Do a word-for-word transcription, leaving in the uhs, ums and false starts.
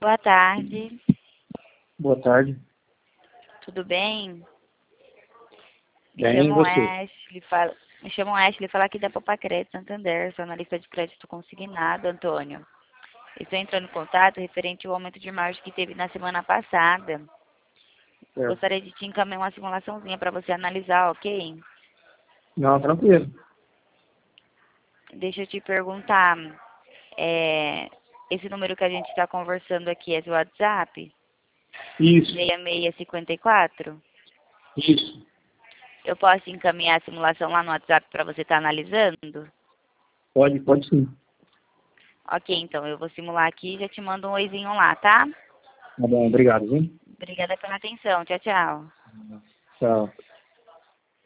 Boa tarde. Boa tarde. Tudo bem? Me Bem, e chamo você? Ashley, fala... Me chamo Ashley, falar aqui da Popacred Santander, sou analista de crédito consignado, Antônio. Estou entrando em contato referente ao aumento de margem que teve na semana passada. Certo. Gostaria de te encaminhar uma simulaçãozinha para você analisar, ok? Não, tranquilo. Deixa eu te perguntar, é... esse número que a gente está conversando aqui é do WhatsApp? Isso, seis seis cinco quatro? isso. Eu posso encaminhar a simulação lá no WhatsApp para você estar analisando? Pode, pode sim. Ok, então eu vou simular aqui e já te mando um oizinho lá, tá? Tá bom, obrigado, viu? Obrigada pela atenção. Tchau, tchau. Tchau.